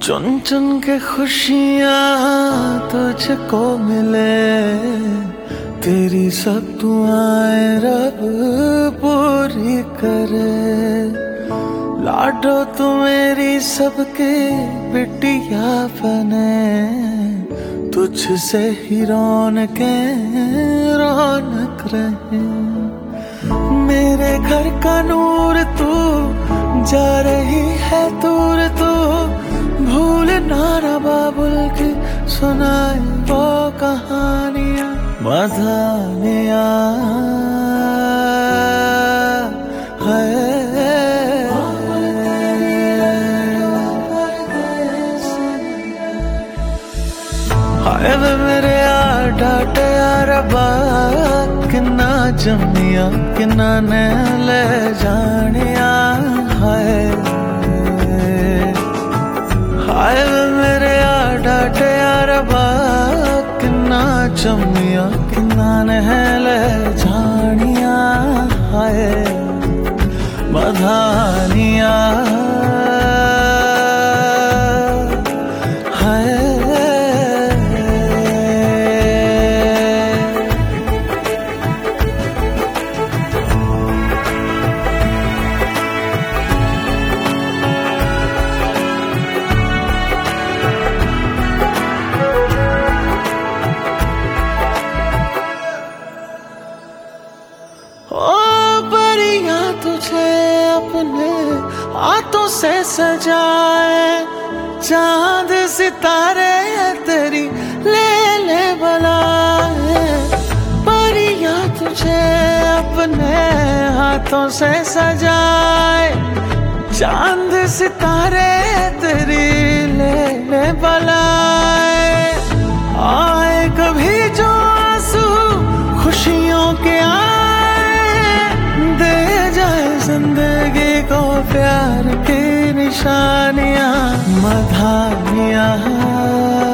चुन चुन के खुशियाँ तुझको मिले, तेरी सब दुआएं रब पूरी करे। लाडो तू मेरी सबके बिटिया बने, तुझसे ही रौनक रहे। मेरे घर का नूर तू, जा रही है दूर तू, भूल ना रबा बुल की सुनाए वो कहानियाँ मधानियाँ है। हाय वे मेरे डाटे रबा, किन्ना जमिया किन्ना ने ले जानिया है। हाय वे मेरे डाटे रबा, किन्ना जमिया किन्ना ने ले जानिया है। मधानिया अपने हाथों से सजाए, चांद सितारे तेरी ले ले बुलाए। परियां तुझे अपने हाथों से सजाए, चांद सितारे तेरी ले ले बुलाए। आए कभी जो आंसू खुशियों के जिंदगी को प्यार की निशानियां मधानियां।